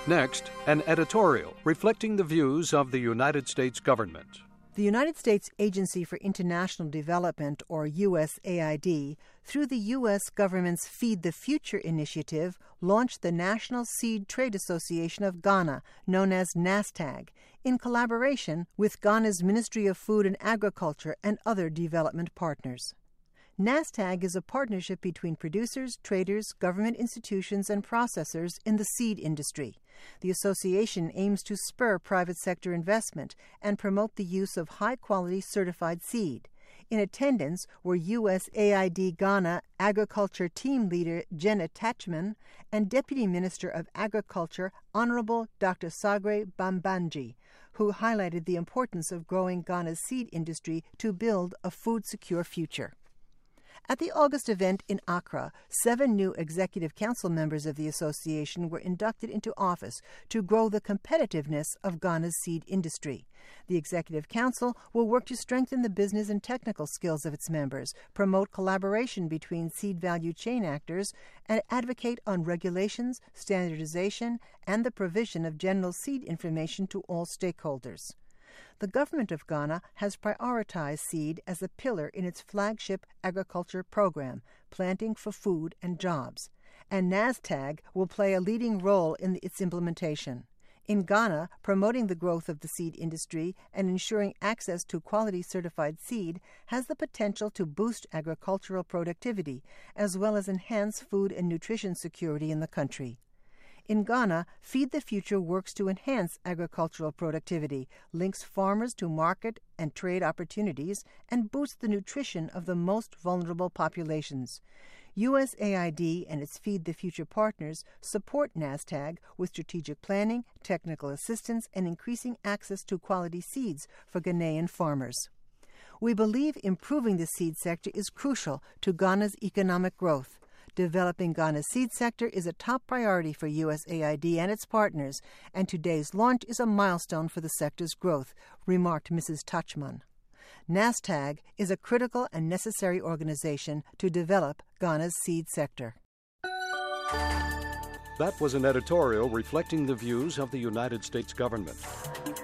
Next, an editorial reflecting the views of the United States government. The United States Agency for International Development, or USAID, through the U.S. government's Feed the Future initiative, launched the National Seed Trade Association of Ghana, known as NASTAG, in collaboration with Ghana's Ministry of Food and Agriculture and other development partners. NASTAG is a partnership between producers, traders, government institutions, and processors in the seed industry. The association aims to spur private sector investment and promote the use of high-quality certified seed. In attendance were USAID Ghana Agriculture Team Leader Jenna Tachman and Deputy Minister of Agriculture Honorable Dr. Sagre Bambanji, who highlighted the importance of growing Ghana's seed industry to build a food-secure future. At the August event in Accra, 7 new Executive Council members of the association were inducted into office to grow the competitiveness of Ghana's seed industry. The Executive Council will work to strengthen the business and technical skills of its members, promote collaboration between seed value chain actors, and advocate on regulations, standardization, and the provision of general seed information to all stakeholders. The government of Ghana has prioritized seed as a pillar in its flagship agriculture program, Planting for Food and Jobs, and NASTAG will play a leading role in its implementation. In Ghana, promoting the growth of the seed industry and ensuring access to quality certified seed has the potential to boost agricultural productivity, as well as enhance food and nutrition security in the country. In Ghana, Feed the Future works to enhance agricultural productivity, links farmers to market and trade opportunities, and boosts the nutrition of the most vulnerable populations. USAID and its Feed the Future partners support NASTAG with strategic planning, technical assistance, and increasing access to quality seeds for Ghanaian farmers. We believe improving the seed sector is crucial to Ghana's economic growth. Developing Ghana's seed sector is a top priority for USAID and its partners, and today's launch is a milestone for the sector's growth, remarked Mrs. Tachman. NASTAG is a critical and necessary organization to develop Ghana's seed sector. That was an editorial reflecting the views of the United States government.